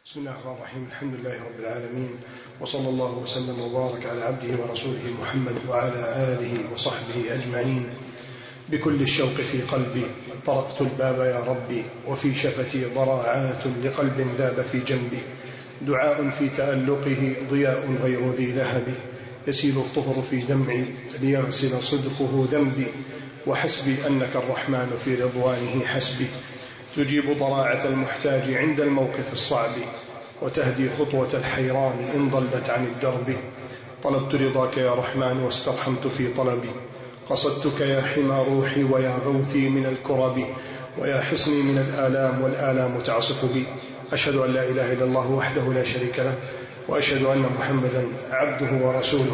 بسم الله الرحمن الرحيم. الحمد لله رب العالمين، وصلى الله وسلم وبارك على عبده ورسوله محمد وعلى آله وصحبه أجمعين. بكل الشوق في قلبي طرقت الباب يا ربي، وفي شفتي ضراعات لقلب ذاب في جنبي. دعاء في تألقه ضياء غير ذي لهب، يسيل الطهر في دمعي ليغسل صدقه ذنبي. وحسبي أنك الرحمن في رضوانه حسبي، تجيب ضراعة المحتاج عند الموقف الصعب، وتهدي خطوة الحيران إن ضلت عن الدرب. طلبت رضاك يا رحمن واسترحمت في طلبي، قصدتك يا حمى روحي ويا غوثي من الكرب، ويا حصني من الآلام والآلام تعصف بي. أشهد أن لا إله إلا الله وحده لا شريك له، وأشهد أن محمدا عبده ورسوله.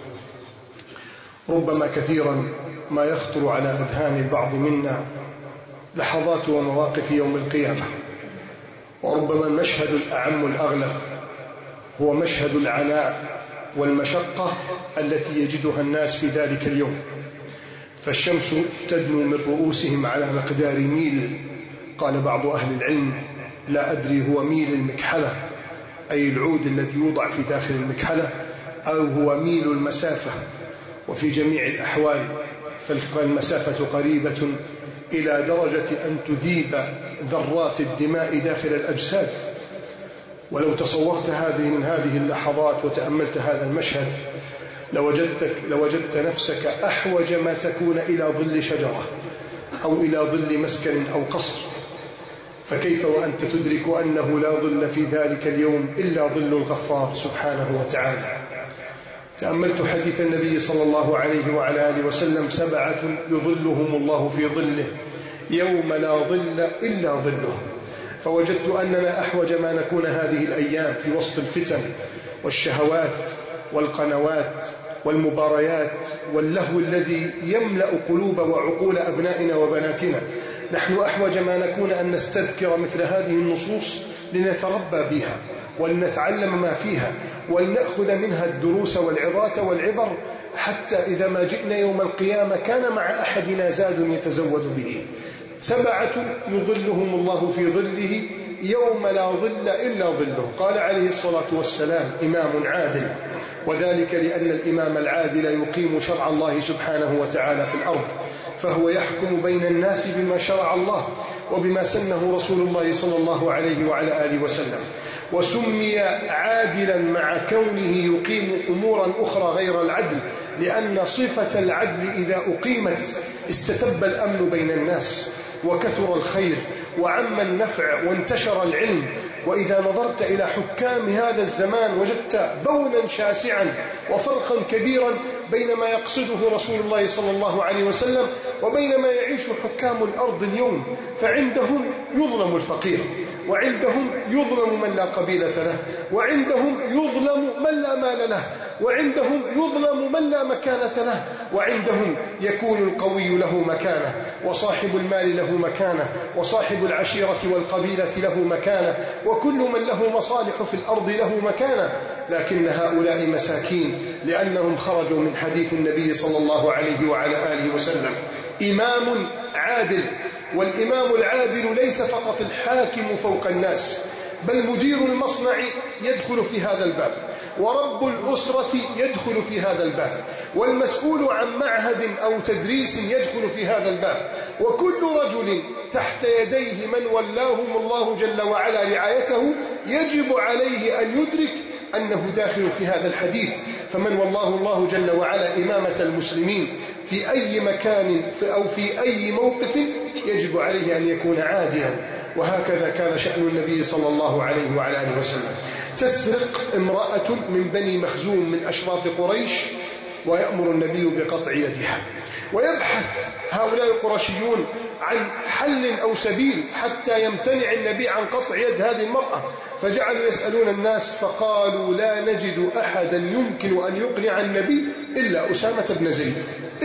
ربما كثيرا ما يخطر على أذهان البعض منا لحظات ومواقف يوم القيامة، وربما المشهد الأعم الأغلب هو مشهد العناء والمشقة التي يجدها الناس في ذلك اليوم. فالشمس تدنو من رؤوسهم على مقدار ميل، قال بعض أهل العلم لا أدري هو ميل المكحلة أي العود الذي يوضع في داخل المكحلة، أو هو ميل المسافة. وفي جميع الأحوال فالمسافة قريبة إلى درجة أن تذيب ذرات الدماء داخل الأجساد. ولو تصورت هذه اللحظات وتأملت هذا المشهد لوجدت نفسك أحوج ما تكون إلى ظل شجرة أو إلى ظل مسكن أو قصر. فكيف وأنت تدرك أنه لا ظل في ذلك اليوم إلا ظل الغفار سبحانه وتعالى. تأملت حديث النبي صلى الله عليه وعلى آله وسلم: 7 يظلهم الله في ظله يوم لا ظل إلا ظله. فوجدت أننا أحوج ما نكون هذه الأيام في وسط الفتن والشهوات والقنوات والمباريات واللهو الذي يملأ قلوب وعقول أبنائنا وبناتنا. نحن أحوج ما نكون أن نستذكر مثل هذه النصوص لنتربى بها ولنتعلم ما فيها ولنأخذ منها الدروس والعظات والعبر، حتى إذا ما جئنا يوم القيامة كان مع أحدنا زاد يتزود به. 7 يظلهم الله في ظله يوم لا ظل إلا ظله. قال عليه الصلاة والسلام: إمام عادل. وذلك لأن الإمام العادل يقيم شرع الله سبحانه وتعالى في الأرض، فهو يحكم بين الناس بما شرع الله وبما سنه رسول الله صلى الله عليه وعلى آله وسلم. وسمي عادلا مع كونه يقيم أمورا أخرى غير العدل، لأن صفة العدل إذا أقيمت استتب الأمن بين الناس وكثر الخير وعم النفع وانتشر العلم. وإذا نظرت إلى حكام هذا الزمان وجدت بونا شاسعا وفرقا كبيرا بين ما يقصده رسول الله صلى الله عليه وسلم وبين ما يعيش حكام الأرض اليوم. فعندهم يظلم الفقير، وعندهم يظلم من لا قبيلة له، وعندهم يظلم من لا مال له، وعندهم يظلم من لا مكانة له، وعندهم يكون القوي له مكانة، وصاحب المال له مكانة، وصاحب العشيرة والقبيلة له مكانة، وكل من له مصالح في الأرض له مكانة. لكن هؤلاء مساكين لأنهم خرجوا من حديث النبي صلى الله عليه وعلى آله وسلم: إمام عادل. والإمام العادل ليس فقط الحاكم فوق الناس، بل مدير المصنع يدخل في هذا الباب، ورب الأسرة يدخل في هذا الباب، والمسؤول عن معهد أو تدريس يدخل في هذا الباب. وكل رجل تحت يديه من ولاهم الله جل وعلا رعايته يجب عليه أن يدرك أنه داخل في هذا الحديث. فمن والله الله جل وعلا إمامة المسلمين في أي مكان أو في أي موقف يجب عليه أن يكون عادلا. وهكذا كان شأن النبي صلى الله عليه وعلى آله وسلم. تسرق امرأة من بني مخزوم من أشراف قريش، ويأمر النبي بقطع يدها. ويبحث هؤلاء القرشيون عن حل أو سبيل حتى يمتنع النبي عن قطع يد هذه المرأة، فجعلوا يسألون الناس فقالوا: لا نجد أحدا يمكن أن يقنع النبي إلا أسامة بن زيد،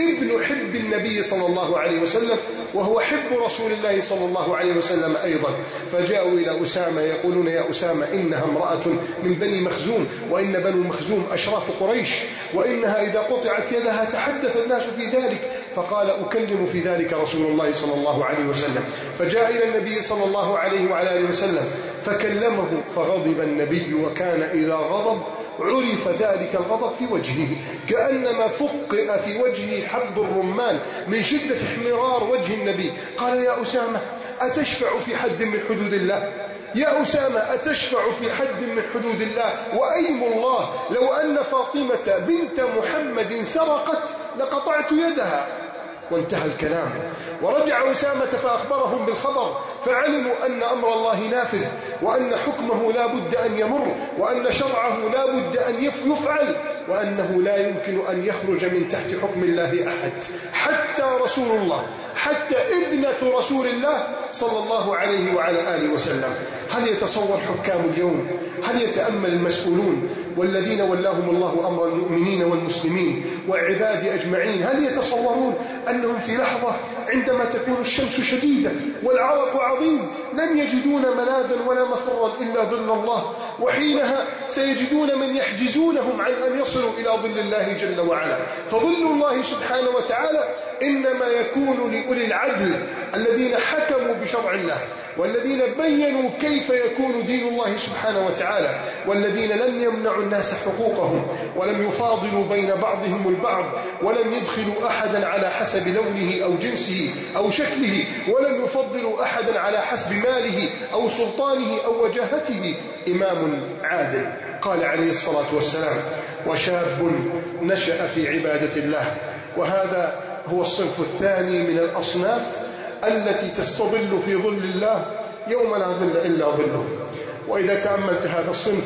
ابن حب النبي صلى الله عليه وسلم، وهو حب رسول الله صلى الله عليه وسلم أيضا. فجاءوا إلى أسامة يقولون: يا أسامة، إنها امرأة من بني مخزوم، وإن بنو مخزوم أشراف قريش، وإنها إذا قطعت يدها تحدث الناس في ذلك. فقال: أكلم في ذلك رسول الله صلى الله عليه وسلم. فجاء إلى النبي صلى الله عليه وعلى آله وسلم فكلمه، فغضب النبي، وكان إذا غضب عرف ذلك الغضب في وجهه، كأنما فقئ في وجهه حب الرمان من شدة احمرار وجه النبي. قال: يا أسامة، أتشفع في حد من حدود الله؟ يا أسامة، أتشفع في حد من حدود الله؟ وأيم الله لو أن فاطمة بنت محمد سرقت لقطعت يدها. وانتهى الكلام. ورجع أسامة فأخبرهم بالخبر، فعلموا أن أمر الله نافذ، وأن حكمه لا بد أن يمر، وأن شرعه لا بد أن يفعل، وأنه لا يمكن أن يخرج من تحت حكم الله أحد، حتى رسول الله، حتى ابنة رسول الله صلى الله عليه وعلى آله وسلم. هل يتصور حكام اليوم؟ هل يتأمل المسؤولون والذين ولاهم الله أمر المؤمنين والمسلمين والعباد أجمعين، هل يتصورون أنهم في لحظة عندما تكون الشمس شديدة والعرق عظيم لن يجدون ملاذا ولا مفرا إلا ظل الله، وحينها سيجدون من يحجزونهم عن أن يصلوا إلى ظل الله جل وعلا؟ فظل الله سبحانه وتعالى إنما يكون لأولي العدل الذين حكموا بشرع الله، والذين بينوا كيف يكون دين الله سبحانه وتعالى، والذين لم يمنعوا الناس حقوقهم، ولم يفاضلوا بين بعضهم البعض، ولم يدخلوا أحدا على حسب لونه أو جنسه أو شكله، ولم يفضلوا أحدا على حسب ماله أو سلطانه أو وجاهته. إمام عادل. قال عليه الصلاة والسلام: وشاب نشأ في عبادة الله. وهذا هو الصنف الثاني من الأصناف التي تستظل في ظل الله يوم لا ظل إلا ظله. وإذا تأملت هذا الصنف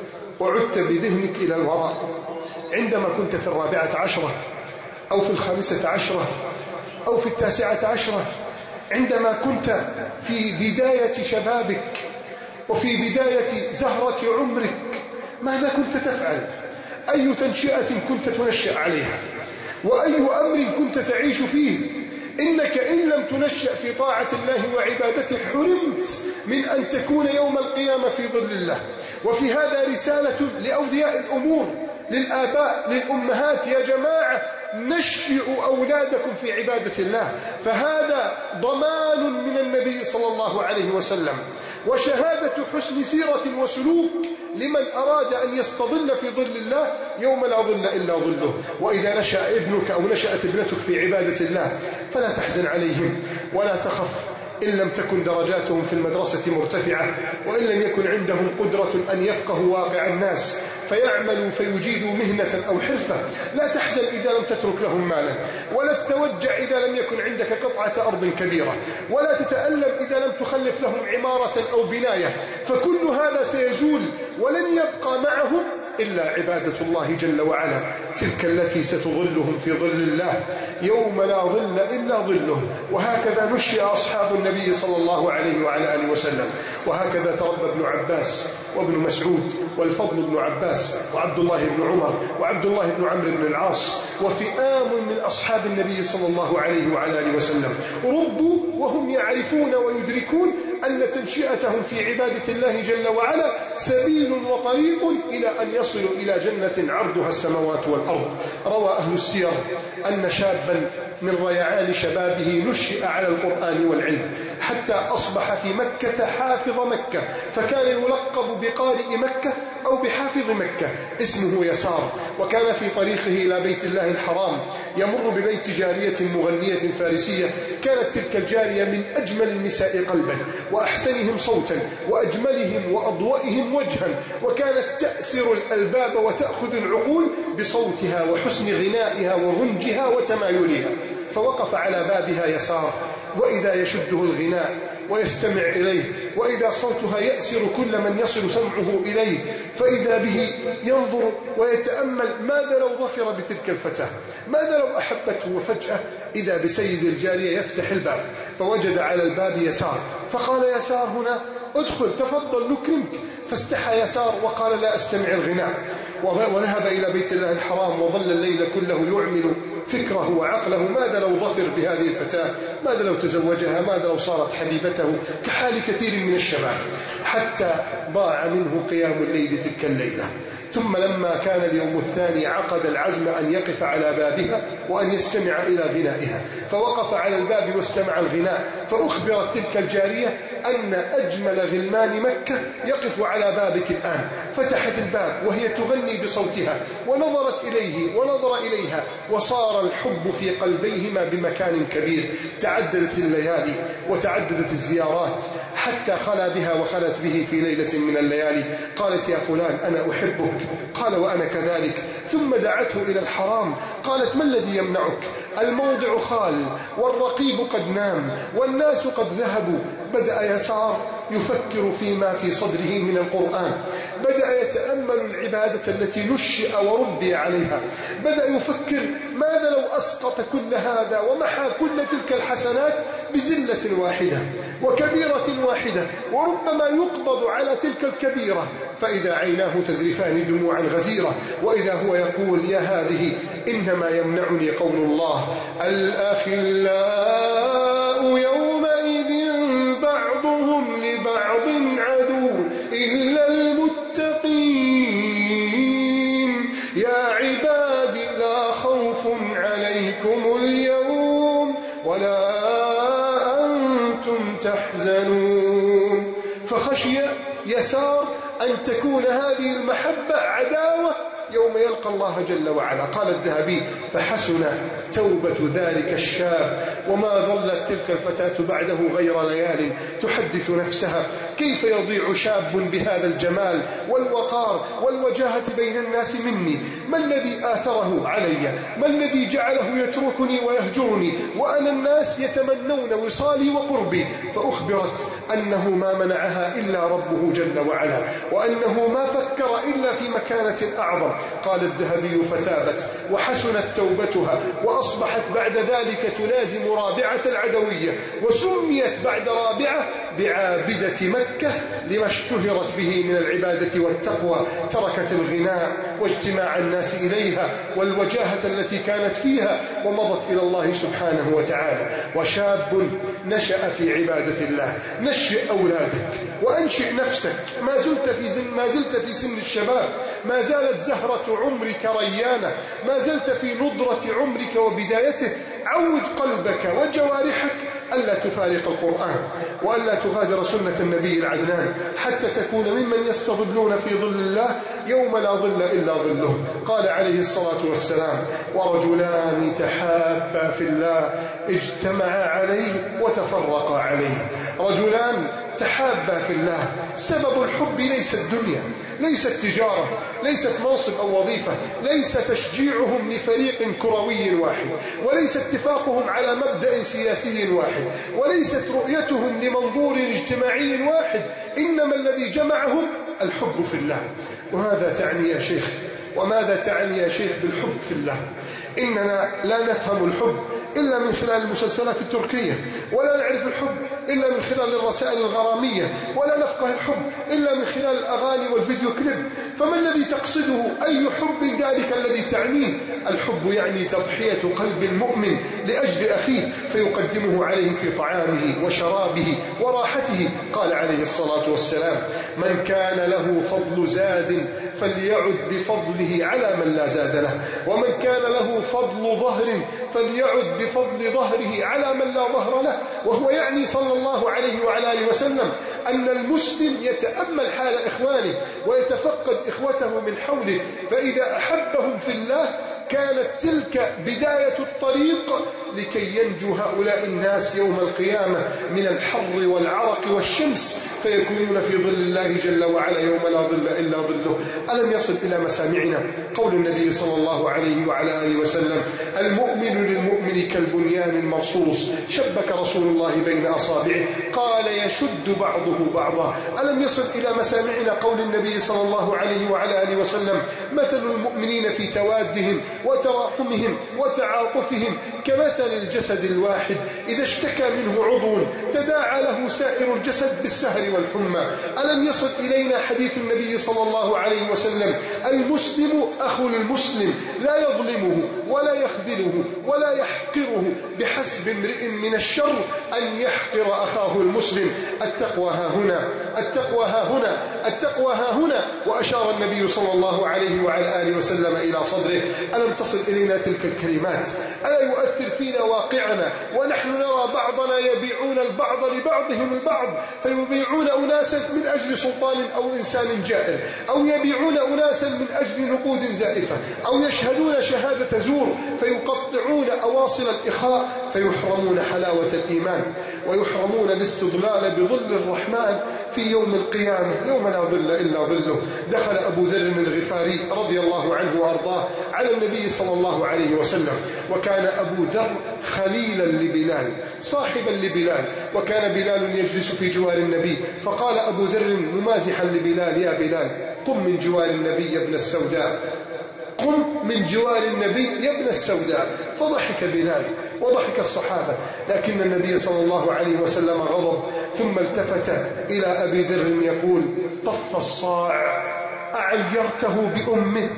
وعدت بذهنك إلى الوراء عندما كنت في 14 أو في 15 أو في 19، عندما كنت في بداية شبابك وفي بداية زهرة عمرك، ماذا كنت تفعل؟ أي تنشئة كنت تنشأ عليها؟ وأي أمر كنت تعيش فيه؟ إنك إن لم تنشأ في طاعة الله وعبادته حرمت من أن تكون يوم القيامة في ظل الله. وفي هذا رسالة لأولياء الأمور، للآباء، للأمهات: يا جماعة، نشئوا أولادكم في عبادة الله، فهذا ضمان من النبي صلى الله عليه وسلم، وشهادة حسن سيرة وسلوك لمن أراد أن يستظل في ظل الله يوم لا ظل إلا ظله. وإذا نشأ ابنك أو نشأت ابنتك في عبادة الله فلا تحزن عليهم ولا تخف إن لم تكن درجاتهم في المدرسة مرتفعة، وإن لم يكن عندهم قدرة أن يفقهوا واقع الناس فيعملوا فيجيدوا مهنة أو حرفة. لا تحزن إذا لم تترك لهم مالا، ولا تتوجع إذا لم يكن عندك قطعة أرض كبيرة، ولا تتألم إذا لم تخلف لهم عمارة أو بناية، فكل هذا سيزول ولن يبقى معهم إلا عبادة الله جل وعلا، تلك التي ستظلهم في ظل الله يوم لا ظل إلا ظله. وهكذا نشئ أصحاب النبي صلى الله عليه وعلى آله وسلم، وهكذا تربى ابن عباس وابن مسعود والفضل بن عباس وعبد الله بن عمر وعبد الله بن عمرو بن العاص وفئام من أصحاب النبي صلى الله عليه وعلى آله وسلم، ربوا وهم يعرفون ويدركون أن تنشئتهم في عبادة الله جل وعلا سبيل وطريق إلى أن يصلوا إلى جنة عرضها السماوات والأرض. روى أهل السير أن شابا من ريعان شبابه نشئ على القرآن والعلم حتى أصبح في مكة حافظ مكة، فكان يلقب بقارئ مكة أو بحافظ مكة. اسمه يسار، وكان في طريقه إلى بيت الله الحرام يمر ببيت جارية مغنية فارسية، كانت تلك الجارية من أجمل النساء قلبا وأحسنهم صوتا وأجملهم وأضوئهم وجها، وكانت تأسر الألباب وتأخذ العقول بصوتها وحسن غنائها ورنجها وتمايلها. فوقف على بابها يسار، وإذا يشده الغناء ويستمع إليه، وإذا صوتها يأسر كل من يصل سمعه إليه، فإذا به ينظر ويتأمل ماذا لو ظفر بتلك الفتاة، ماذا لو أحبته، وفجأة إذا بسيد الجارية يفتح الباب فوجد على الباب يسار، فقال يسار هنا ادخل تفضل نكرمك، فاستحى يسار وقال لا أستمع الغناء، وذهب إلى بيت الله الحرام وظل الليل كله يعمل فكره وعقله، ماذا لو ظفر بهذه الفتاة، ماذا لو تزوجها، ماذا لو صارت حبيبته، كحال كثير من الشباب، حتى ضاع منه قيام الليل تلك الليلة. ثم لما كان اليوم الثاني عقد العزم أن يقف على بابها وأن يستمع إلى غنائها، فوقف على الباب واستمع الغناء، فأخبرت تلك الجارية أن أجمل غلمان مكة يقف على بابك الآن. فتحت الباب وهي تغني بصوتها، ونظرت إليه ونظر إليها، وصار الحب في قلبيهما بمكان كبير. تعددت الليالي وتعددت الزيارات حتى خلا بها وخلت به في ليلة من الليالي. قالت: يا فلان أنا أحبك. قال: وأنا كذلك. ثم دعته إلى الحرام. قالت: ما الذي يمنعك؟ الموضع خال، والرقيب قد نام، والناس قد ذهبوا. بدأ يسار يفكر فيما في صدره من القرآن، بدأ يتأمل العبادة التي نشئ وربي عليها، بدأ يفكر ماذا لو أسقط كل هذا ومحى كل تلك الحسنات بزلة واحدة وكبيرة واحدة، وربما يقبض على تلك الكبيرة، فإذا عيناه تذرفان دموعا غزيرة، وإذا هو يقول: يا هذه إنما يمنعني قول الله: الأخلاء يومئذ بعضهم لبعض عدو إلا المتقين يا عبادي لا خوف عليكم اليوم ولا أنتم تحزنون. فخشي يسار أن تكون هذه المحبة عداوة يوم يلقى الله جل وعلا. قال الذهبي: فحسن توبة ذلك الشاب، وما ظلت تلك الفتاة بعده غير ليال تحدث نفسها: كيف يضيع شاب بهذا الجمال والوقار والوجاهة بين الناس مني؟ ما الذي آثره علي؟ ما الذي جعله يتركني ويهجرني وأنا الناس يتمنون وصالي وقربي؟ فأخبرت أنه ما منعها إلا ربه جل وعلا، وأنه ما فكر إلا في مكانة أعظم. قال الذهبي: فتابت وحسنت توبتها، وأصبحت بعد ذلك تلازم رابعة العدوية، وسميت بعد رابعة بعابدة مكة لما اشتهرت به من العبادة والتقوى. تركت الغناء واجتماع الناس إليها والوجاهة التي كانت فيها، ومضت إلى الله سبحانه وتعالى. وشاب نشأ في عبادة الله. نشئ أولادك وأنشئ نفسك. ما زلت في سن الشباب، ما زالت زهرة عمرك ريانة، ما زلت في نضرة عمرك وبدايته. عود قلبك وجوارحك ألا تفارق القرآن، وألا تغادر سنة النبي العدنان، حتى تكون ممن يستظلون في ظل الله يوم لا ظل إلا ظله. قال عليه الصلاة والسلام: ورجلان تحابا في الله اجتمعا عليه وتفرقا عليه. رجلان تحابا في الله. سبب الحب ليس الدنيا، ليست تجارة، ليست منصب أو وظيفة، ليس تشجيعهم لفريق كروي واحد، وليس اتفاقهم على مبدأ سياسي واحد، وليست رؤيتهم لمنظور اجتماعي واحد، إنما الذي جمعهم الحب في الله. وهذا تعني يا شيخ، وماذا تعني يا شيخ بالحب في الله؟ إننا لا نفهم الحب إلا من خلال المسلسلات التركية، ولا نعرف الحب إلا من خلال الرسائل الغرامية، ولا نفقه الحب إلا من خلال الأغاني والفيديو كليب. فما الذي تقصده؟ أي حب ذلك الذي تعنيه؟ الحب يعني تضحية قلب المؤمن لأجل أخيه، فيقدمه عليه في طعامه وشرابه وراحته. قال عليه الصلاة والسلام: من كان له فضل زاد فليعد بفضله على من لا زاد له، ومن كان له فضل ظهر فليعد بفضل ظهره على من لا ظهر له. وهو يعني صلى الله عليه وعلى آله وسلم أن المسلم يتأمل حال إخوانه ويتفقد إخوته من حوله، فإذا أحبهم في الله كانت تلك بداية الطريق لكي ينجو هؤلاء الناس يوم القيامة من الحر والعرق والشمس، فيكونون في ظل الله جل وعلا يوم لا ظل إلا ظله. ألم يصل إلى مسامعنا قول النبي صلى الله عليه وعلى آله وسلم: المؤمن للمؤمن كالبنيان المرصوص، شبك رسول الله بين أصابعه، قال: يشد بعضه بعضا. ألم يصل إلى مسامعنا قول النبي صلى الله عليه وعلى آله وسلم: مثل المؤمنين في توادهم وتراحمهم وتعاطفهم كمثل الجسد الواحد إذا اشتكى منه عضو تداعى له سائر الجسد بالسهر والحمى. ألم يصل إلينا حديث النبي صلى الله عليه وسلم: المسلم أخو المسلم لا يظلمه ولا يخذله ولا يحقره، بحسب امرئ من الشر أن يحقر أخاه المسلم. التقوى ها هنا، التقوى ها هنا، التقوى ها هنا. وأشار النبي صلى الله عليه وعلى آله وسلم إلى صدره. ألم تصل إلينا تلك الكلمات؟ ألا يؤثر فينا واقعنا ونحن نرى بعضنا يبيعون البعض لبعضهم البعض، فيبيعون أناسا من أجل سلطان أو إنسان جائر، أو يبيعون أناسا من أجل نقود زائفة، أو يشهدون شهادة زور فيقطعون أواصل الإخاء، فيحرمون حلاوة الإيمان ويحرمون الاستضلال بظل الرحمن في يوم القيامة يوم لا ظل إلا ظله. دخل أبو ذر الغفاري رضي الله عنه وأرضاه على النبي صلى الله عليه وسلم، وكان أبو ذر خليلا لبلال، صاحبا لبلال، وكان بلال يجلس في جوار النبي. فقال أبو ذر ممازحا لبلال: يا بلال قم من جوار النبي يا ابن السوداء، قم من جوار النبي يا ابن السوداء. فضحك بلال وضحك الصحابة، لكن النبي صلى الله عليه وسلم غضب، ثم التفت إلى أبي ذر يقول: طف الصاع، أعيرته بأمه،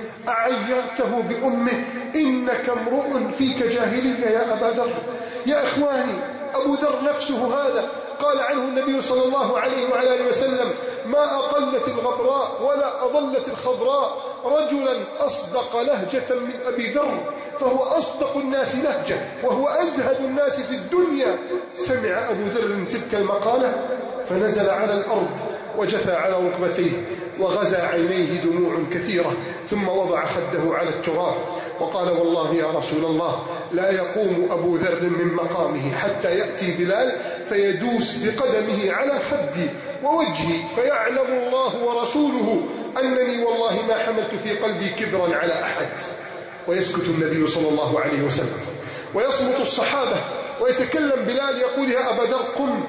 أعيرته بأمه، إنك امرؤ فيك جاهلية يا أبا ذر. يا إخواني، أبو ذر نفسه هذا قال عنه النبي صلى الله عليه وعلى آله وسلم: ما أقلت الغبراء ولا أضلت الخضراء رجلا أصدق لهجة من أبي ذر، فهو أصدق الناس لهجة وهو أزهد الناس في الدنيا. سمع أبو ذر تلك المقالة فنزل على الأرض وجثى على ركبتيه وغزى عينيه دموع كثيرة، ثم وضع خده على التراب وقال: والله يا رسول الله لا يقوم أبو ذر من مقامه حتى يأتي بلال فيدوس بقدمه على خدي ووجهي فيعلم الله ورسوله أنني والله ما حملت في قلبي كبرا على أحد. ويسكت النبي صلى الله عليه وسلم ويصمت الصحابة، ويتكلم بلال يقول: يا أبا ذر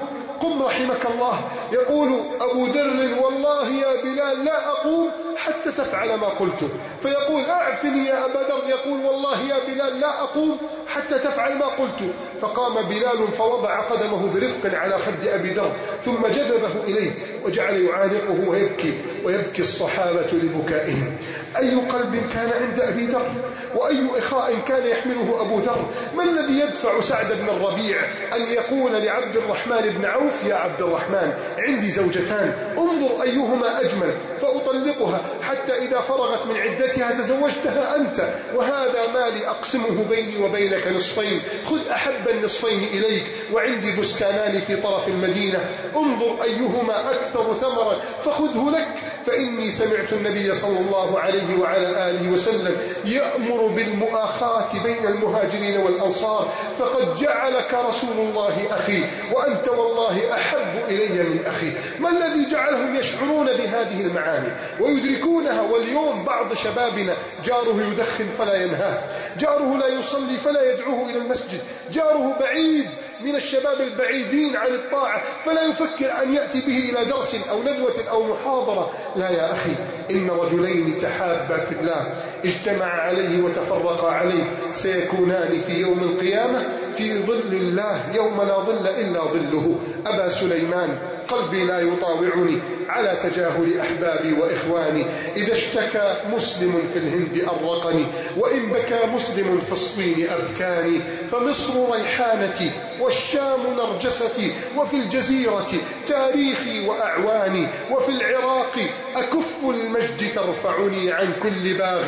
قم رحمك الله. يقول أبو ذر: والله يا بلال لا أقوم حتى تفعل ما قلت. فيقول: أعفني يا أبا ذر. يقول: والله يا بلال لا أقوم حتى تفعل ما قلت. فقام بلال فوضع قدمه برفق على خد أبي ذر، ثم جذبه إليه وجعل يعانقه ويبكي الصحابة لبكائهم. أي قلب كان عند أبي ذر، وأي إخاء كان يحمله أبو ذر. ما الذي يدفع سعد بن الربيع أن يقول لعبد الرحمن بن عوف: يا عبد الرحمن عندي زوجتان، انظر أيهما أجمل فأطلقها، حتى إذا فرغت من عدتها تزوجتها أنت، وهذا مالي أقسمه بيني وبينك نصفين، خذ أحب النصفين إليك، وعندي بستانان في طرف المدينة، انظر أيهما أكثر ثمرا فخذه لك. فإني سمعت النبي صلى الله عليه وعلى آله وسلم يأمر بالمؤاخاة بين المهاجرين والأنصار، فقد جعلك رسول الله أخي، وأنت والله أحب إلي من أخي. ما الذي جعلهم يشعرون بهذه المعاني ويدركونها؟ واليوم بعض شبابنا جاره يدخن فلا ينهاه، جاره لا يصلي فلا يدعوه إلى المسجد، جاره بعيد من الشباب البعيدين عن الطاعة فلا يفكر أن يأتي به إلى درس أو ندوة أو محاضرة. لا يا أخي، إن رجلين تحابا في الله اجتمع عليه وتفرقا عليه سيكونان في يوم القيامة في ظل الله يوم لا ظل إلا ظله. أبا سليمان قلبي لا يطاوعني على تجاهل أحبابي وإخواني، إذا اشتكى مسلم في الهند أرقني، وإن بكى مسلم في الصين أبكاني. فمصر ريحانتي والشام نرجستي، وفي الجزيرة تاريخي وأعواني، وفي العراق أكف المجد ترفعني عن كل باغ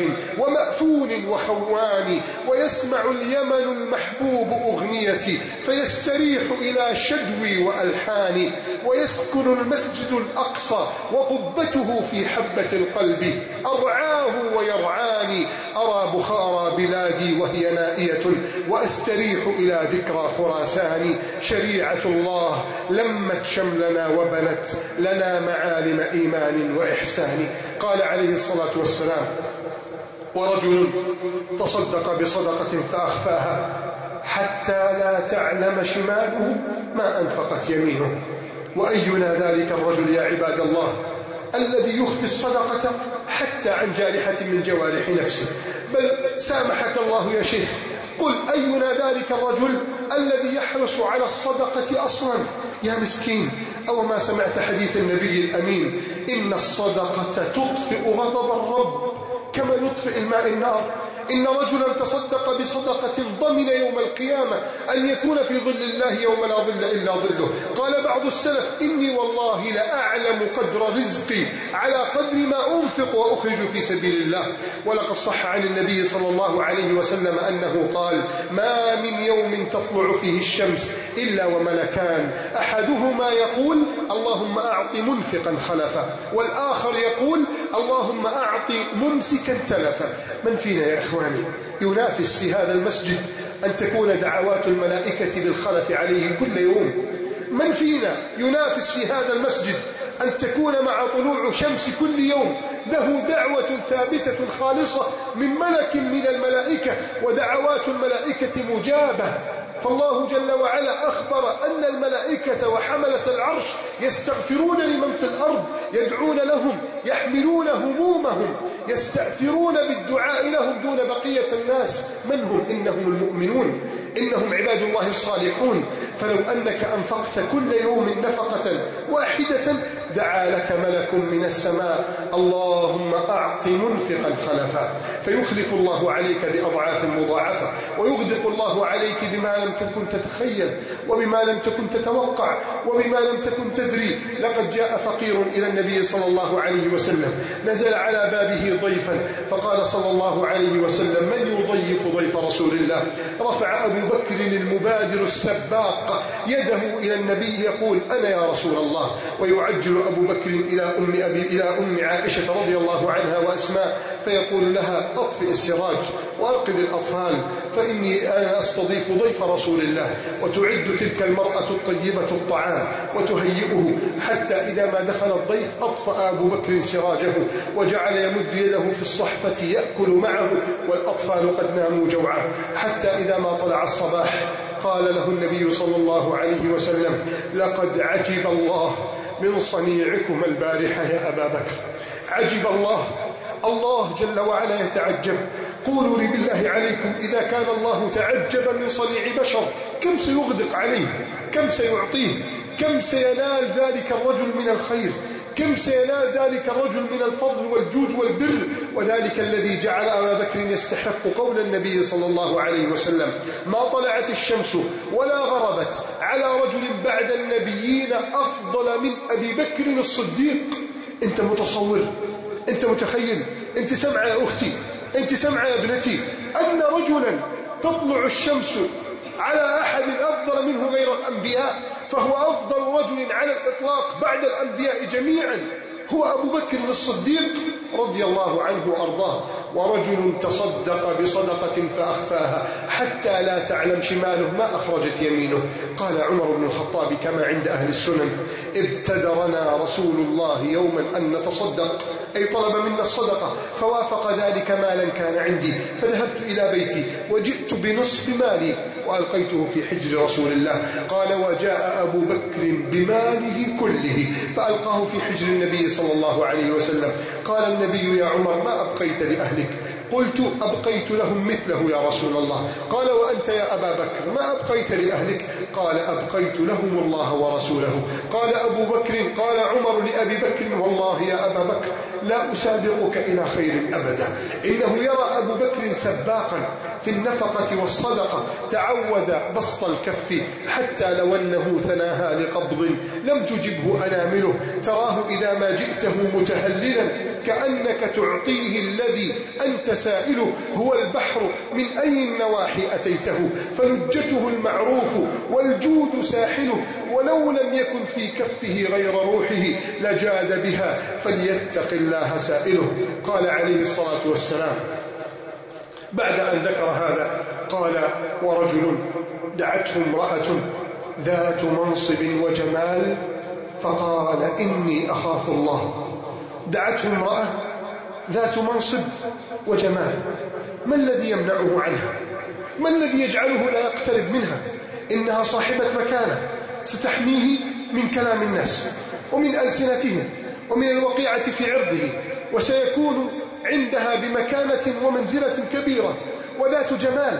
ومأفون وخواني. ويسمع اليمن المحبوب أغنيتي فيستريح إلى شدوي وألحاني، ويسكن المسجد الأقصى وقبته في حبة القلب، أرعاه ويرعاني. أرى بخارى بلادي وهي نائية، وأستريح إلى ذكرى خراسان. شريعة الله لمت شملنا وبنت لنا معالم إيمان وإحسان. قال عليه الصلاة والسلام: ورجل تصدق بصدقة فأخفاها حتى لا تعلم شماله ما أنفقت يمينه. وأينا ذلك الرجل يا عباد الله الذي يخفي الصدقة حتى عن جارحة من جوارح نفسه؟ بل سامحك الله يا شيخ، قل أينا ذلك الرجل الذي يحرص على الصدقة أصلا؟ يا مسكين، أو ما سمعت حديث النبي الأمين: إن الصدقة تطفئ غضب الرب كما يطفئ الماء النار. إن رجلا تصدق بصدقة ضمن يوم القيامة أن يكون في ظل الله يوم لا ظل إلا ظله. قال بعض السلف: إني والله لأعلم قدر رزقي على قدر ما أنفق وأخرج في سبيل الله. ولقد صح عن النبي صلى الله عليه وسلم أنه قال: ما من يوم تطلع فيه الشمس إلا وملكان، أحدهما يقول: اللهم أعط منفقا خلفا، والآخر يقول: اللهم أعط ممسكا تلفا. من فينا يا إخواني ينافس في هذا المسجد أن تكون دعوات الملائكة بالخلف عليه كل يوم؟ من فينا ينافس في هذا المسجد أن تكون مع طلوع شمس كل يوم له دعوة ثابتة خالصة من ملك من الملائكة، ودعوات الملائكة مجابة؟ فالله جل وعلا أخبر أن الملائكة وحملة العرش يستغفرون لمن في الأرض، يدعون لهم، يحملون همومهم، يستأثرون بالدعاء لهم دون بقية الناس. من هم؟ إنهم المؤمنون، إنهم عباد الله الصالحون. فلو أنك أنفقت كل يوم نفقة واحدة دعا لك ملك من السماء: اللهم أعط منفقا خلفا، فيخلف الله عليك بأضعاف مضاعفة، ويغدق الله عليك بما لم تكن تتخيل، وبما لم تكن تتوقع، وبما لم تكن تدري. لقد جاء فقير إلى النبي صلى الله عليه وسلم، نزل على بابه ضيفا، فقال صلى الله عليه وسلم: من يضيف ضيف رسول الله؟ رفع أبو بكر المبادر السباق يده إلى النبي يقول: أنا يا رسول الله. ويعجل أبو بكر إلى أم عائشة رضي الله عنها وأسماء، فيقول لها: أطفئ السراج وأرقد الأطفال، فإني أنا أستضيف ضيف رسول الله. وتعد تلك المرأة الطيبة الطعام وتهيئه، حتى إذا ما دخل الضيف أطفأ أبو بكر سراجه وجعل يمد يده في الصحفة يأكل معه، والأطفال قد ناموا جوعا. حتى إذا ما طلع الصباح قال له النبي صلى الله عليه وسلم: لقد عجب الله من صنيعكم البارحة يا أبا بكر. عجب الله جل وعلا يتعجب. قولوا لي بالله عليكم، إذا كان الله تعجب من صنيع بشر، كم سيغدق عليه؟ كم سيعطيه؟ كم سينال ذلك الرجل من الخير؟ كم سينال ذلك الرجل من الفضل والجود والبر؟ وذلك الذي جعل أبا بكر يستحق قول النبي صلى الله عليه وسلم: ما طلعت الشمس ولا غربت على رجل بعد النبيين أفضل من أبي بكر الصديق. أنت متصور؟ أنت متخيل؟ أنت سمع يا أختي، أنت سمع يا ابنتي، أن رجلا تطلع الشمس على أحد أفضل منه غير الأنبياء، فهو أفضل رجل على الإطلاق بعد الأنبياء جميعا هو أبو بكر الصديق رضي الله عنه وأرضاه. ورجل تصدق بصدقة فأخفاها حتى لا تعلم شماله ما أخرجت يمينه. قال عمر بن الخطاب كما عند أهل السنن: ابتدرنا رسول الله يوما أن نتصدق، أي طلب منا الصدقة، فوافق ذلك مالا كان عندي، فذهبت إلى بيتي وجئت بنصف مالي وألقيته في حجر رسول الله. قال: وجاء أبو بكر بماله كله فألقاه في حجر النبي صلى الله عليه وسلم. قال النبي: يا عمر، ما أبقيت لأهلك؟ قلت: أبقيت لهم مثله يا رسول الله. قال: وأنت يا أبا بكر ما أبقيت لأهلك؟ قال: أبقيت لهم الله ورسوله. قال أبو بكر: قال عمر لأبي بكر: والله يا أبا بكر لا أسابقك إلى خير أبدا. إنه يرى أبو بكر سباقا في النفقة والصدقة، تعود بسط الكف حتى لو أنه ثناها لقبض لم تجبه أنامله. تراه إذا ما جئته متهللا كأنك تعطيه الذي أنت سائله. هو البحر من أي النواحي أتيته، فلجته المعروف والجود ساحله، ولو لم يكن في كفه غير روحه لجاد بها، فليتق الله سائله. قال عليه الصلاة والسلام بعد أن ذكر هذا قال: ورجل دعته امرأة ذات منصب وجمال فقال: إني أخاف الله. دعته امرأة ذات منصب وجمال، ما الذي يمنعه عنها؟ ما الذي يجعله لا يقترب منها؟ إنها صاحبة مكانة ستحميه من كلام الناس ومن ألسنتهم ومن الوقيعة في عرضه، وسيكون عندها بمكانة ومنزلة كبيرة، وذات جمال.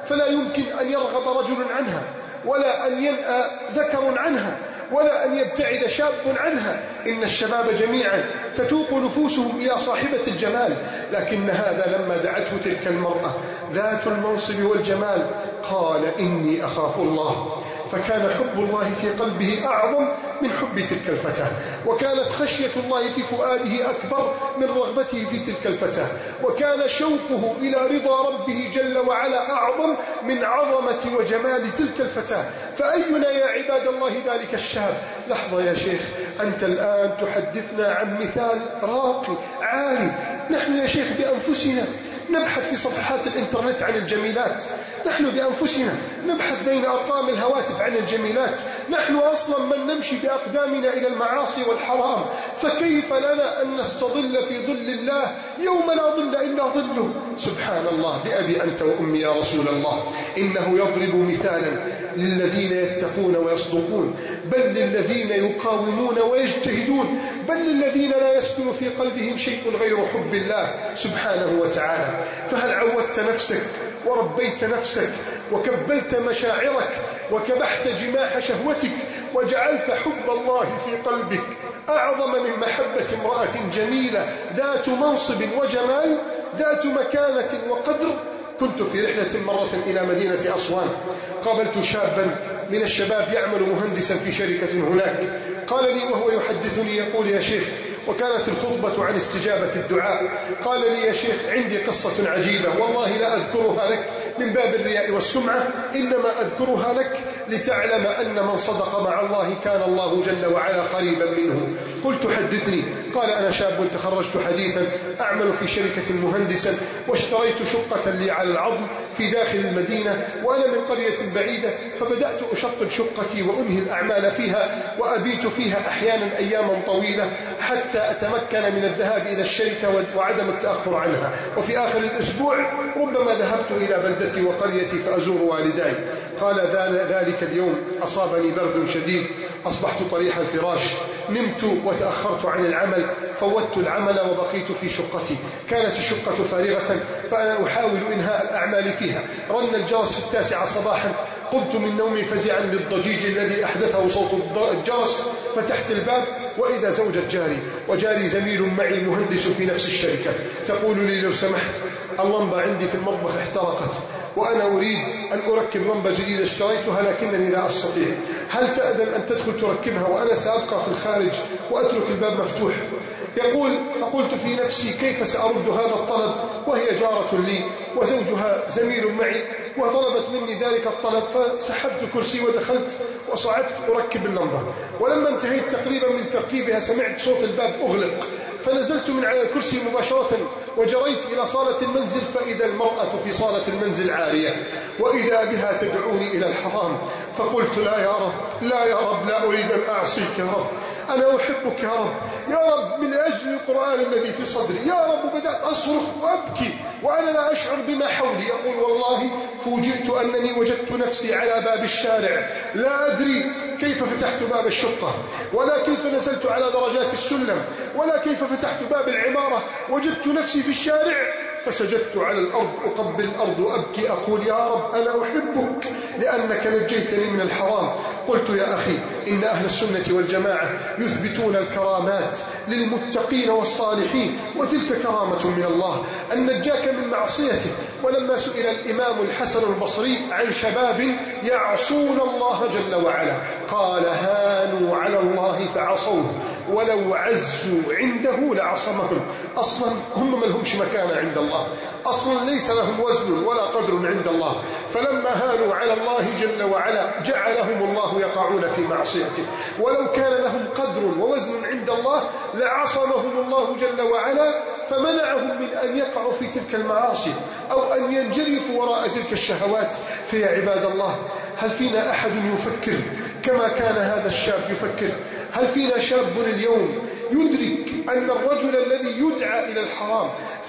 فلا يمكن أن يرغب رجل عنها، ولا أن ينأى ذكر عنها، ولا أن يبتعد شاب عنها. إن الشباب جميعا تتوق نفوسهم إلى صاحبة الجمال، لكن هذا لما دعته تلك المرأة ذات المنصب والجمال قال إني أخاف الله، فكان حب الله في قلبه أعظم من حب تلك الفتاة، وكانت خشية الله في فؤاده أكبر من رغبته في تلك الفتاة، وكان شوقه إلى رضا ربه جل وعلا أعظم من عظمة وجمال تلك الفتاة. فأينا يا عباد الله ذلك الشاب؟ لحظة يا شيخ، أنت الآن تحدثنا عن مثال راقي عالي. نحن يا شيخ بأنفسنا نبحث في صفحات الإنترنت عن الجميلات، نحن بأنفسنا نبحث بين أرقام الهواتف عن الجميلات، نحن أصلا من نمشي بأقدامنا إلى المعاصي والحرام، فكيف لنا أن نستظل في ظل الله يوم لا ظل إلا ظله؟ سبحان الله، بأبي أنت وأمي يا رسول الله، إنه يضرب مثالا للذين يتقون ويصدقون، بل للذين يقاومون ويجتهدون، بل للذين لا يسكن في قلبهم شيء غير حب الله سبحانه وتعالى. فهل عودت نفسك وربيت نفسك وكبلت مشاعرك وكبحت جماح شهوتك وجعلت حب الله في قلبك أعظم من محبة امرأة جميلة ذات منصب وجمال ذات مكانة وقدر؟ كنت في رحلة مرة إلى مدينة أسوان، قابلت شابا من الشباب يعمل مهندسا في شركة هناك، قال لي وهو يحدثني يقول يا شيخ، وكانت الخطبة عن استجابة الدعاء، قال لي يا شيخ عندي قصة عجيبة والله لا أذكرها لك من باب الرياء والسمعة، إنما أذكرها لك لتعلم أن من صدق مع الله كان الله جل وعلا قريبا منه. قلت حدثني. قال أنا شاب تخرجت حديثا أعمل في شركة مهندسا، واشتريت شقة لي على العظم في داخل المدينة وأنا من قرية بعيدة، فبدأت أشطب شقتي وأنهي الأعمال فيها وأبيت فيها أحيانا أياما طويلة حتى أتمكن من الذهاب إلى الشركة وعدم التأخر عنها، وفي آخر الأسبوع ربما ذهبت إلى بلدتي وقريتي فأزور والداي. قال ذلك اليوم أصابني برد شديد، أصبحت طريح الفراش، نمت وتأخرت عن العمل، فوتت العمل وبقيت في شقتي، كانت الشقة فارغة فأنا أحاول إنهاء الأعمال فيها. رن الجرس في 9 صباحا، قمت من نومي فزعا للضجيج الذي أحدثه صوت الجرس، فتحت الباب وإذا زوجة جاري وجاري زميل معي مهندس في نفس الشركة تقول لي لو سمحت اللمبة عندي في المطبخ احترقت وأنا أريد أن أركب لمبة جديدة اشتريتها لكنني لا أستطيع، هل تأذن أن تدخل تركبها وأنا سأبقى في الخارج وأترك الباب مفتوح؟ يقول فقلت في نفسي كيف سأرد هذا الطلب وهي جارة لي وزوجها زميل معي، وطلبت مني ذلك الطلب، فسحبت كرسي ودخلت وصعدت أركب اللمبة، ولما انتهيت تقريبا من تركيبها سمعت صوت الباب أغلق، فنزلت من على الكرسي مباشرة وجريت إلى صالة المنزل، فإذا المرأة في صالة المنزل عارية وإذا بها تدعوني إلى الحرام، فقلت لا يا رب، لا يا رب، لا أريد أن أعصيك يا رب، أنا أحبك يا رب، يا رب من أجل القرآن الذي في صدري يا رب. وبدأت أصرخ وأبكي وأنا لا أشعر بما حولي. يقول والله فوجئت أنني وجدت نفسي على باب الشارع، لا أدري كيف فتحت باب الشقة ولا كيف نزلت على درجات السلم ولا كيف فتحت باب العمارة، وجدت نفسي في الشارع فسجدت على الأرض أقبل الأرض وأبكي أقول يا رب أنا أحبك لأنك نجيتني من الحرام. قلت يا أخي إن أهل السنة والجماعة يثبتون الكرامات للمتقين والصالحين، وتلك كرامة من الله أن نجاك من معصيته. ولما سئل الإمام الحسن البصري عن شباب يعصون الله جل وعلا قال هانوا على الله فعصوه ولو عزوا عنده لعصمهم. أصلا هم ما لهمش مكانة عند الله، أصلا ليس لهم وزن ولا قدر عند الله، فلما هانوا على الله جل وعلا جعلهم الله يقعون في معصيته، ولو كان لهم قدر ووزن عند الله لعصمهم الله جل وعلا فمنعهم من أن يقعوا في تلك المعاصي أو أن ينجرفوا وراء تلك الشهوات. فيا عباد الله هل فينا أحد يفكر كما كان هذا الشاب يفكر؟ هل فينا شاب اليوم يدرك أن الرجل الذي يدعى إلى الحرام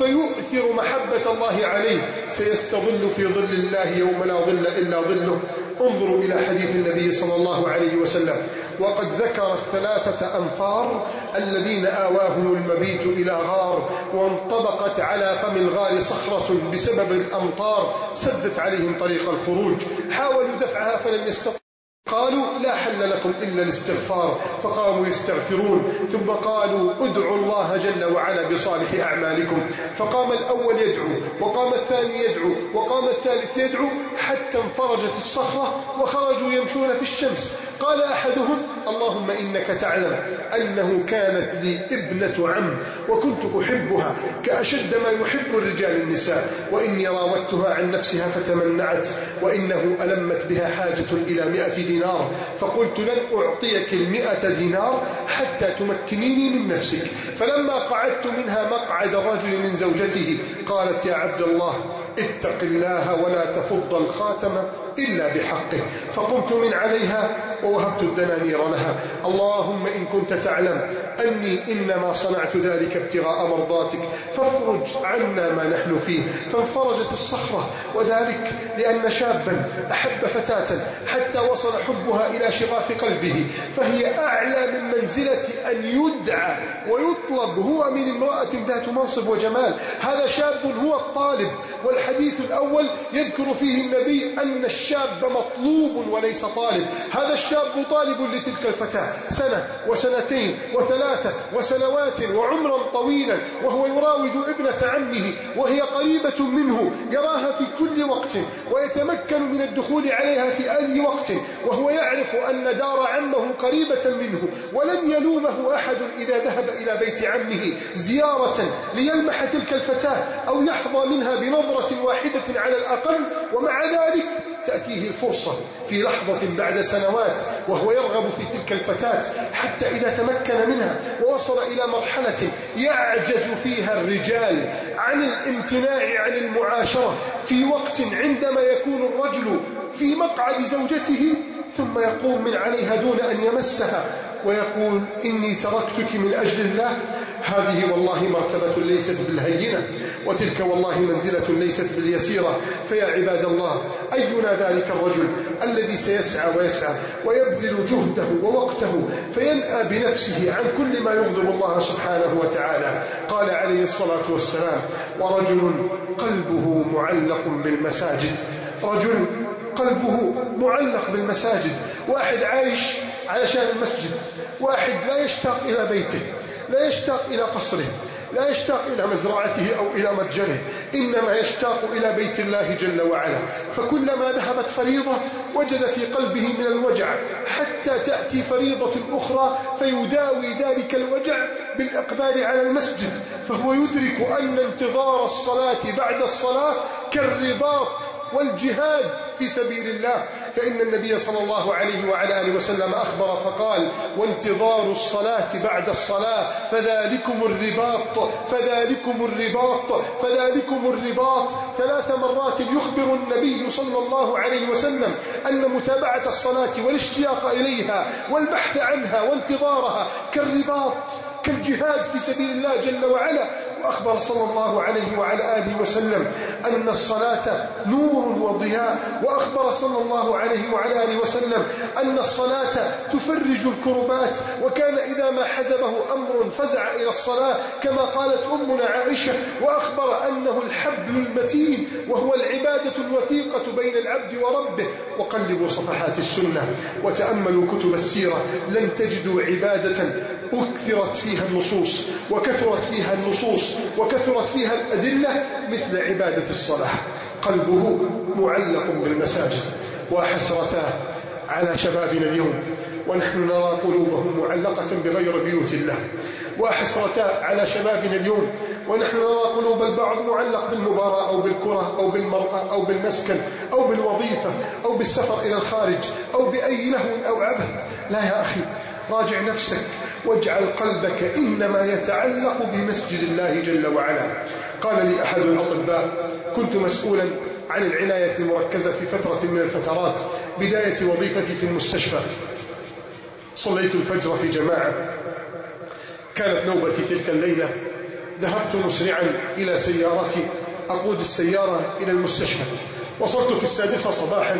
فيؤثر محبة الله عليه سيستظل في ظل الله يوم لا ظل إلا ظله؟ انظروا إلى حديث النبي صلى الله عليه وسلم وقد ذكر الثلاثة أنفار الذين آواهم المبيت إلى غار، وانطبقت على فم الغار صخرة بسبب الأمطار سدت عليهم طريق الخروج، حاولوا دفعها فلم يستطيعوا، قالوا لا حل لكم إلا الاستغفار، فقاموا يستغفرون، ثم قالوا ادعوا الله جل وعلا بصالح أعمالكم، فقام الأول يدعو، وقام الثاني يدعو، وقام الثالث يدعو، حتى انفرجت الصخرة وخرجوا يمشون في الشمس. قال أحدهم اللهم إنك تعلم أنه كانت لي ابنة عم وكنت أحبها كأشد ما يحب الرجال النساء، وإني راودتها عن نفسها فتمنعت، وإنه ألمت بها حاجة إلى 100 دينار، فقلت لن أعطيك 100 دينار حتى تمكنيني من نفسك، فلما قعدت منها مقعد الرجل من زوجته قالت يا عبد الله اتق الله ولا تفض الخاتم إلا بحقه، فقمت من عليها ووهبت الدنانير لها. اللهم إن كنت تعلم أني إنما صنعت ذلك ابتغاء مرضاتك فافرج عنا ما نحن فيه، فانفرجت الصخرة، وذلك لأن شابا أحب فتاة حتى وصل حبها إلى شغاف قلبه، فهي أعلى من منزلة أن يدعى ويطلب هو من امرأة ذات منصب وجمال. هذا شاب هو الطالب، والحديث الأول يذكر فيه النبي أن الشاب مطلوب وليس طالب. هذا الشاب طالب لتلك الفتاة 1 وسنتين 3 وسنوات وعمرا طويلا، وهو يراود ابنة عمه وهي قريبة منه، يراها في كل وقت ويتمكن من الدخول عليها في أي وقت، وهو يعرف أن دار عمه قريبة منه، ولن يلومه أحد إذا ذهب إلى بيت عمه زيارة ليلمح تلك الفتاة أو يحظى منها بنظرة واحدة على الأقل. ومع ذلك تأتيه الفرصة في لحظة بعد سنوات وهو يرغب في تلك الفتاة، حتى إذا تمكن منها ووصل إلى مرحلة يعجز فيها الرجال عن الامتناع عن المعاشرة في وقت عندما يكون الرجل في مقعد زوجته، ثم يقوم من عليها دون أن يمسها ويقول إني تركتك من أجل الله. هذه والله مرتبة ليست بالهينة، وتلك والله منزلة ليست باليسيرة. فيا عباد الله، أينا ذلك الرجل الذي سيسعى ويسعى ويبذل جهده ووقته فينأى بنفسه عن كل ما يغضب الله سبحانه وتعالى؟ قال عليه الصلاة والسلام: ورجل قلبه معلق بالمساجد. رجل قلبه معلق بالمساجد، واحد عايش علشان المسجد، واحد لا يشتاق إلى بيته، لا يشتاق إلى قصره، لا يشتاق إلى مزرعته أو إلى متجره، إنما يشتاق إلى بيت الله جل وعلا. فكلما ذهبت فريضة وجد في قلبه من الوجع، حتى تأتي فريضة أخرى فيداوي ذلك الوجع بالإقبال على المسجد، فهو يدرك أن انتظار الصلاة بعد الصلاة كالرباط والجهاد في سبيل الله. فإن النبي صلى الله عليه وعلى آله وسلم أخبر فقال: وانتظار الصلاة بعد الصلاة فذلكم الرباط، فذلكم الرباط، فذلكم الرباط. 3 مرات يخبر النبي صلى الله عليه وسلم أن متابعة الصلاة والاشتياق إليها والبحث عنها وانتظارها كالرباط، كالجهاد في سبيل الله جل وعلا. وأخبر صلى الله عليه وعلى آله وسلم أن الصلاة نور وضياء، وأخبر صلى الله عليه وعلى آله وسلم أن الصلاة تفرج الكربات، وكان إذا ما حزبه أمر فزع إلى الصلاة كما قالت أمنا عائشة، وأخبر أنه الحبل المتين وهو العبادة الوثيقة بين العبد وربه. وقلبوا صفحات السنة وتأملوا كتب السيرة، لن تجدوا عبادة أكثرت فيها النصوص وكثرت فيها النصوص وكثرت فيها الأدلة مثل عبادة الصلاة. قلبه معلق بالمساجد. وحسرتا على شبابنا اليوم ونحن نرى قلوبهم معلقة بغير بيوت الله، وحسرتا على شبابنا اليوم ونحن نرى قلوب البعض معلق بالمباراة أو بالكرة أو بالمرأة أو بالمسكن أو بالوظيفة أو بالسفر إلى الخارج أو بأي لهو أو عبث. لا يا أخي، راجع نفسك واجعل قلبك إنما يتعلق بمسجد الله جل وعلا. قال لي أحد الأطباء: كنت مسؤولا عن العناية المركزة في فترة من الفترات بداية وظيفتي في المستشفى. صليت الفجر في جماعة، كانت نوبتي تلك الليلة. ذهبت مسرعا إلى سيارتي أقود السيارة إلى المستشفى. وصلت في 6 صباحا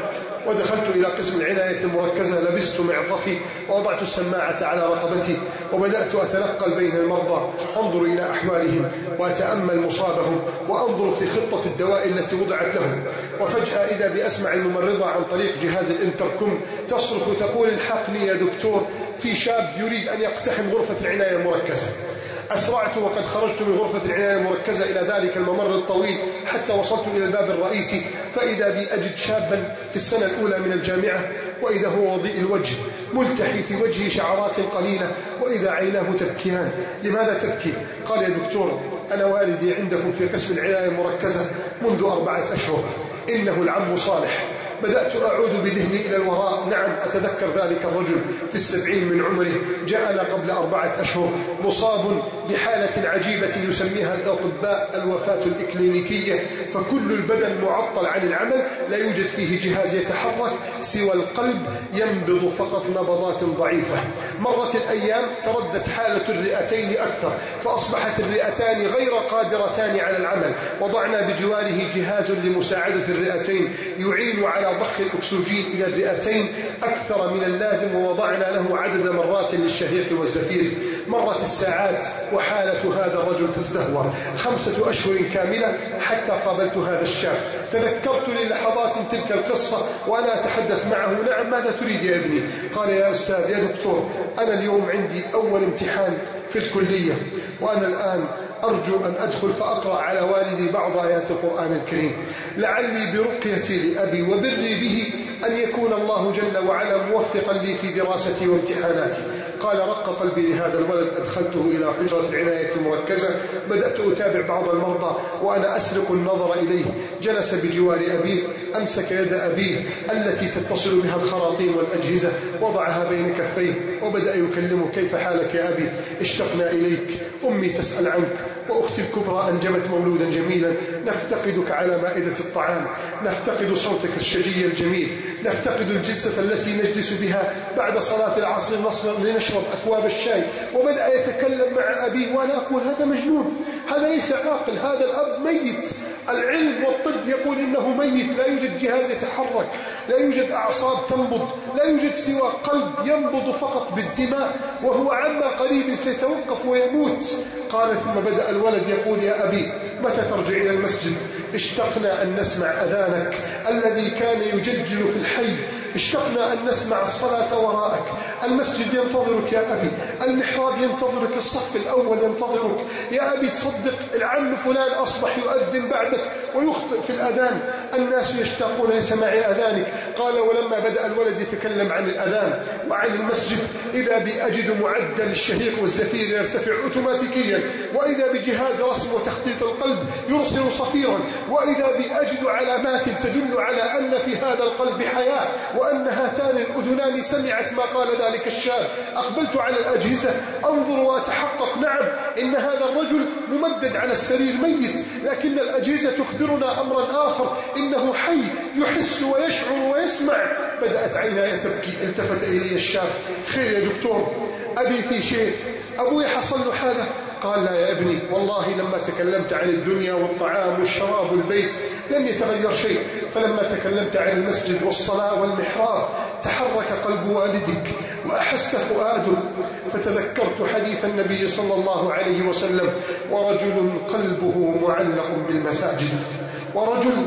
ودخلت إلى قسم العناية المركزة. لبست معطفي ووضعت السماعة على رقبتي وبدأت أتنقل بين المرضى، أنظر إلى أحوالهم وأتأمل مصابهم وأنظر في خطة الدواء التي وضعت لهم. وفجأة إذا بأسمع الممرضة عن طريق جهاز الانتركم تصرخ تقول: الحقني يا دكتور، في شاب يريد أن يقتحم غرفة العناية المركزة. أسرعت وقد خرجت من غرفة العناية المركزة إلى ذلك الممر الطويل حتى وصلت إلى الباب الرئيسي، فإذا بي أجد شابا في السنة الأولى من الجامعة، وإذا هو وضيء الوجه ملتحي في وجهه شعرات قليلة، وإذا عيناه تبكيان. لماذا تبكي؟ قال: يا دكتور، أنا والدي عندكم في قسم العناية المركزة منذ 4 أشهر، إنه العم صالح. بدأت أعود بذهني إلى الوراء. نعم، أتذكر ذلك الرجل في 70 من عمره، جاءنا قبل 4 أشهر مصاب بحالة عجيبة يسميها الأطباء الوفاة الإكلينيكية، فكل البدن معطل عن العمل، لا يوجد فيه جهاز يتحرك سوى القلب ينبض فقط نبضات ضعيفة. مرت الأيام، تردت حالة الرئتين أكثر، فأصبحت الرئتان غير قادرتان على العمل. وضعنا بجواره جهاز لمساعدة الرئتين يعين على ضخ الأكسجين إلى الرئتين أكثر من اللازم، ووضعنا له عدد مرات للشهيق والزفير. مرت الساعات وحالة هذا الرجل تتدهور. 5 أشهر كاملة حتى قابلت هذا الشاب. تذكرت للحظات تلك القصة وأنا أتحدث معه: نعم، ماذا تريد يا ابني؟ قال: يا أستاذ، يا دكتور، أنا اليوم عندي أول امتحان في الكلية، وأنا الآن أرجو أن أدخل فأقرأ على والدي بعض آيات القرآن الكريم، لعلي برقيتي لأبي وبري به أن يكون الله جل وعلا موفقا لي في دراستي وامتحاناتي. قال: رق قلبي لهذا الولد. أدخلته إلى حجرة العناية المركزة، بدأت أتابع بعض المرضى وأنا أسرق النظر إليه. جلس بجوار أبيه، أمسك يد أبيه التي تتصل بها الخراطيم والأجهزة، وضعها بين كفيه وبدأ يكلمه: كيف حالك يا أبي؟ اشتقنا إليك، أمي تسأل عنك، وأختي الكبرى أنجبت مولودا جميلا، نفتقدك على مائدة الطعام، نفتقد صوتك الشجي الجميل، نفتقد الجلسة التي نجلس بها بعد صلاة العصر لنشرب أكواب الشاي. وبدأ يتكلم مع أبيه وأنا أقول: هذا مجنون، هذا ليس عاقل، هذا الأب ميت. العلم والطب يقول إنه ميت، لا يوجد جهاز يتحرك، لا يوجد أعصاب تنبض، لا يوجد سوى قلب ينبض فقط بالدماء، وهو عما قريب سيتوقف ويموت. قال: ثم بدأ الولد يقول: يا أبي، متى ترجع إلى المسجد؟ اشتقنا أن نسمع أذانك الذي كان يجلجل في الحي، اشتقنا أن نسمع الصلاة وراءك. المسجد ينتظرك يا أبي، المحراب ينتظرك، الصف الأول ينتظرك يا أبي. تصدق العم فلان أصبح يؤذن بعدك ويخطئ في الأذان، الناس يشتاقون لسماع أذانك. قال: ولما بدأ الولد يتكلم عن الأذان وعن المسجد، إذا بأجد معدل الشهيق والزفير يرتفع أوتوماتيكيا، وإذا بجهاز رسم وتخطيط القلب يرسل صفيرا، وإذا بأجد علامات تدل على أن في هذا القلب حياة، وأن هاتان الأذنان سمعت ما قال ذلك الشاب. أقبلت على الأجهزة أنظر وأتحقق، نعم، إن هذا الرجل ممدد على السرير ميت، لكن الأجهزة تخبرنا أمرا آخر، إنه حي يحس ويشعر ويسمع. بدأت عيناي تبكي. التفت إلي الشاب: خير يا دكتور، أبي في شيء، أبوي حصل له حاجة؟ قال: لا يا ابني، والله لما تكلمت عن الدنيا والطعام والشراب والبيت لم يتغير شيء، فلما تكلمت عن المسجد والصلاة والمحراب تحرك قلب والدك وأحس فؤاده. فتذكرت حديث النبي صلى الله عليه وسلم: ورجل قلبه معلق بالمساجد، ورجل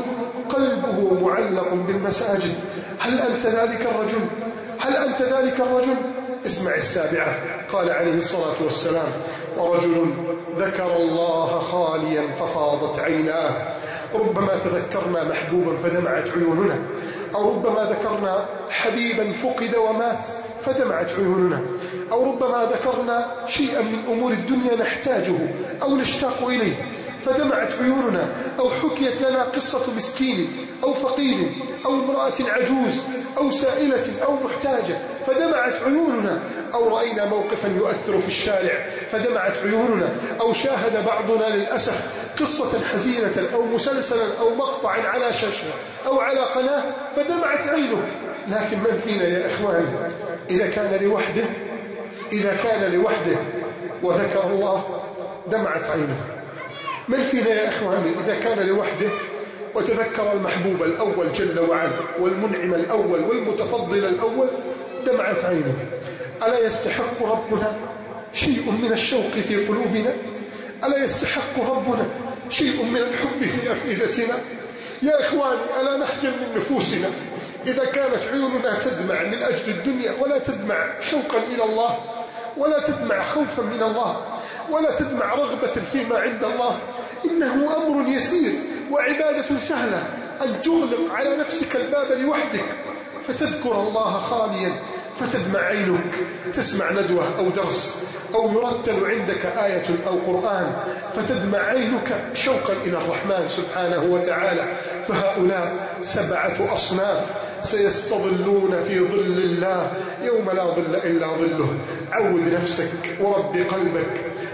قلبه معلق بالمساجد. هل أنت ذلك الرجل؟ هل أنت ذلك الرجل؟ اسمع السابعة. قال عليه الصلاة والسلام: ورجل ذكر الله خاليا ففاضت عيناه. ربما تذكرنا محبوبا فدمعت عيوننا، أو ربما ذكرنا حبيبا فقد ومات فدمعت عيوننا، أو ربما ذكرنا شيئا من أمور الدنيا نحتاجه أو نشتاق إليه فدمعت عيوننا، أو حكيت لنا قصة مسكين أو فقير أو امرأة عجوز أو سائلة أو محتاجة فدمعت عيوننا، أو رأينا موقفا يؤثر في الشارع فدمعت عيوننا، أو شاهد بعضنا للأسف قصة حزينة أو مسلسلا أو مقطعا على شاشة أو على قناة فدمعت عينه. لكن من فينا يا إخواني إذا كان لوحده وذكر الله دمعت عينه؟ من فينا يا إخواني إذا كان لوحده وتذكر المحبوب الأول جل وعلا والمنعم الأول والمتفضل الأول دمعت عينه. ألا يستحق ربنا شيء من الشوق في قلوبنا؟ ألا يستحق ربنا شيء من الحب في أفئدتنا؟ يا إخواني، ألا نخجل من نفوسنا إذا كانت عيوننا تدمع من أجل الدنيا ولا تدمع شوقا إلى الله، ولا تدمع خوفا من الله، ولا تدمع رغبة فيما عند الله؟ إنه أمر يسير وعبادة سهلة أن تغلق على نفسك الباب لوحدك فتذكر الله خاليا فتدمع عينك، تسمع ندوة أو درس أو يرتل عندك آية أو قرآن فتدمع عينك شوقا إلى الرحمن سبحانه وتعالى. فهؤلاء 7 أصناف سيستظلون في ظل الله يوم لا ظل إلا ظله. عود نفسك ورب قلبك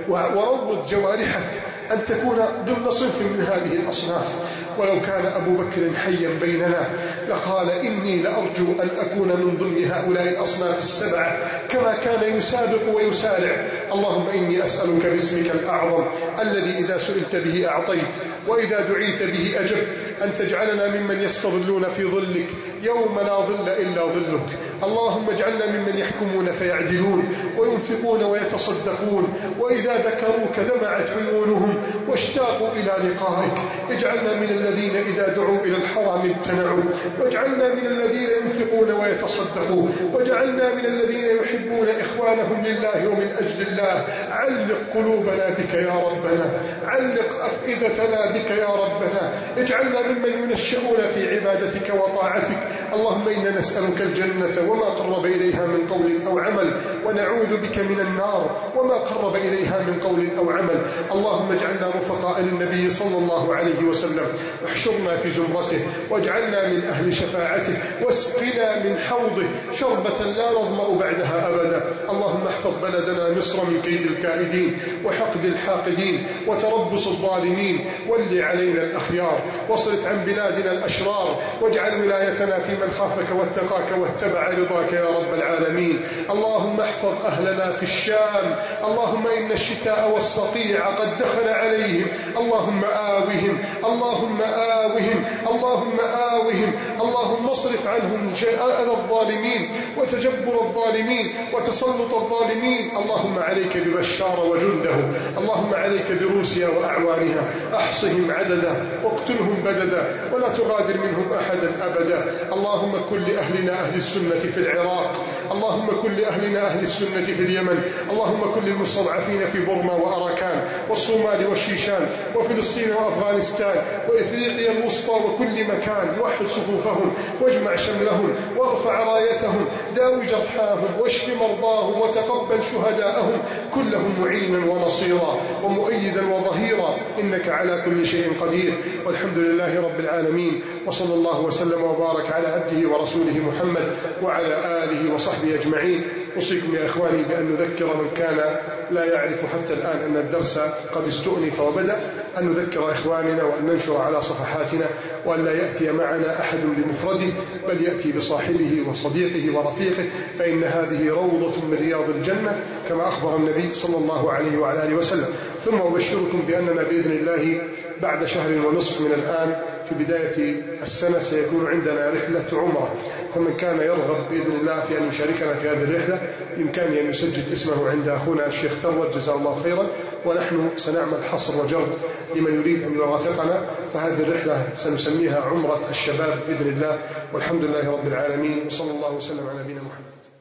وروض جوارحك أن تكون ضمن صنف من هذه الأصناف. ولو كان أبو بكر حيا بيننا لقال إني لأرجو أن أكون من ضمن هؤلاء الأصناف 7 كما كان يسابق ويسارع. اللهم إني أسألك باسمك الأعظم الذي إذا سئلت به أعطيت وإذا دعيت به أجبت أن تجعلنا ممن يستظلون في ظلك يوم لا ظل إلا ظلك. اللهم اجعلنا ممن يحكمون فيعدلون وينفقون ويتصدقون وإذا ذكروك دمعت عيونهم واشتاقوا إلى لقائك. اجعلنا من الذين إذا دعوا إلى الحرام امتنعوا، واجعلنا من الذين ينفقون ويتصدقون، واجعلنا من الذين يحبون إخوانهم لله ومن أجل الله. علق قلوبنا بك يا ربنا، علق أفئدتنا بك يا ربنا، اجعلنا ممن ينشئون في عبادتك وطاعتك. اللهم إنا نسألك الجنة وما قرب إليها من قول أو عمل، ونعوذ بك من النار وما قرب إليها من قول أو عمل. اللهم اجعلنا رفقاء للنبي صلى الله عليه وسلم، احشرنا في زمرته واجعلنا من أهل شفاعته، واسقنا من حوضه شربة لا نظمأ بعدها أبدا. اللهم احفظ بلدنا مصر من كيد الكائدين وحقد الحاقدين وتربص الظالمين، ول علينا الأخيار واصرف عن بلادنا الأشرار، واجعل ولايتنا في من خافك واتقاك واتبع رضاك يا رب العالمين. اللهم احفظ أهلنا في الشام، اللهم إن الشتاء والصقيع قد دخل عليهم، اللهم آوهم، اللهم آوهم، اللهم آوهم. اللهم اصرف عنهم أذى الظالمين وتجبر الظالمين وتسلط الظالمين. اللهم عليك ببشار وجنده، اللهم عليك بروسيا وأعوانها، احصهم عددا واقتلهم بددا ولا تغادر منهم أحدا أبدا. اللهم كن لأهلنا أهل السنة في العراق، اللهم كن لأهلنا أهل السنة في اليمن، اللهم كن للمستضعفين في بورما وأراكان والصومال والشيشان وفلسطين وأفغانستان وإفريقيا الوسطى وكل مكان. وحد صفوفهم واجمع شملهم وارفع رايتهم، داوي جرحاهم واشف مرضاهم وتقبل شهداءهم، كلهم معينا ونصيرا ومؤيدا وظهيرا، إنك على كل شيء قدير. والحمد لله رب العالمين، وصلى الله وسلم وبارك على عبده ورسوله محمد وعلى آله وصحبه أجمعين. أوصيكم يا إخواني بأن نذكر من كان لا يعرف حتى الآن أن الدرس قد استؤنف وبدأ، أن نذكر إخواننا وأن ننشر على صفحاتنا، وأن لا يأتي معنا أحد بمفرده بل يأتي بصاحبه وصديقه ورفيقه، فإن هذه روضة من رياض الجنة كما أخبر النبي صلى الله عليه وعلى آله وسلم. ثم أبشركم بأننا بإذن الله بعد شهر ونصف من الآن في بداية السنة سيكون عندنا رحلة عمرة، فمن كان يرغب بإذن الله في أن يشاركنا في هذه الرحلة بإمكانه أن يسجل اسمه عند أخونا الشيخ ثروت جزاه الله خيرا، ونحن سنعمل حصر وجرد لمن يريد أن يرافقنا. فهذه الرحلة سنسميها عمرة الشباب بإذن الله، والحمد لله رب العالمين، وصلى الله وسلم على نبينا محمد.